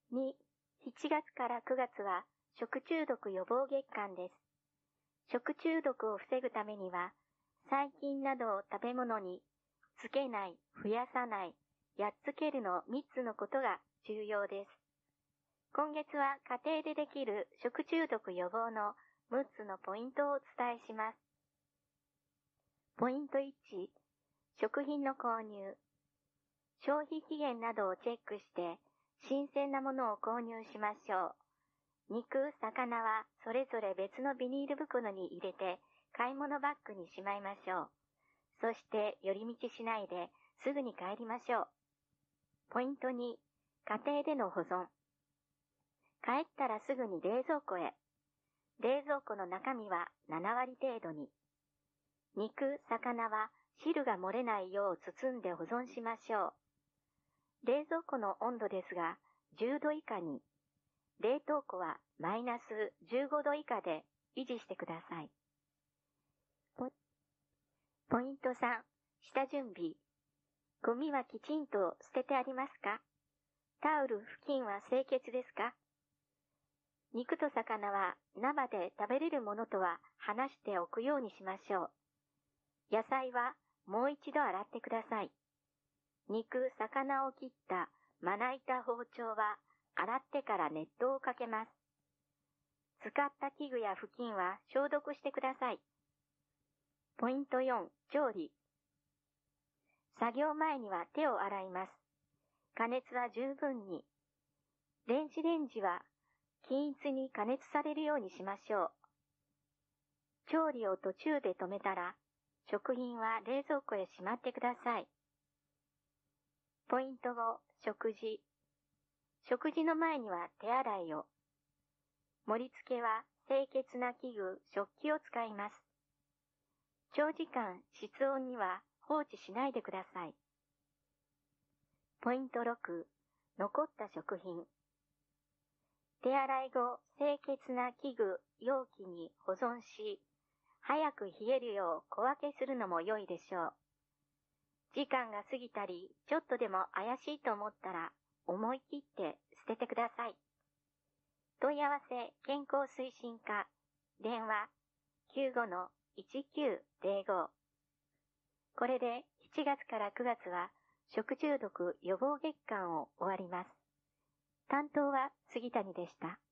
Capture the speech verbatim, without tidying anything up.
に、しちがつからくがつは食中毒予防月間です。食中毒を防ぐためには、細菌などを食べ物につけない、増やさない、やっつけるのみっつのことが重要です。今月は家庭でできる食中毒予防のむっつのポイントをお伝えします。ポイントいち、食品の購入。消費期限などをチェックして新鮮なものを購入しましょう。肉、魚はそれぞれ別のビニール袋に入れて買い物バッグにしまいましょう。そして寄り道しないですぐに帰りましょう。ポイントに、家庭での保存。帰ったらすぐに冷蔵庫へ。冷蔵庫の中身はななわり程度に。肉、魚は汁が漏れないよう包んで保存しましょう。冷蔵庫の温度ですがじゅうど以下に。冷凍庫はマイナスじゅうごど以下で維持してください。ポ、ポイントさん、下準備。ゴミはきちんと捨ててありますか？タオル、布巾は清潔ですか？肉と魚は生で食べれるものとは離しておくようにしましょう。野菜はもう一度洗ってください。肉、魚を切ったまな板包丁は洗ってから熱湯をかけます。使った器具や布巾は消毒してください。ポイントよん、調理。作業前には手を洗います。加熱は十分に。電子レンジは均一に加熱されるようにしましょう。調理を途中で止めたら、食品は冷蔵庫へしまってください。ポイントご、食事。食事の前には手洗いを。盛り付けは清潔な器具、食器を使います。長時間室温には放置しないでください。ポイントろく、残った食品。手洗い後、清潔な器具、容器に保存し、早く冷えるよう小分けするのも良いでしょう。時間が過ぎたり、ちょっとでも怪しいと思ったら、思い切って捨ててください。問い合わせ健康推進課、電話 きゅうごのいちきゅうぜろご。これでしちがつからくがつは食中毒予防月間を終わります。担当は杉谷でした。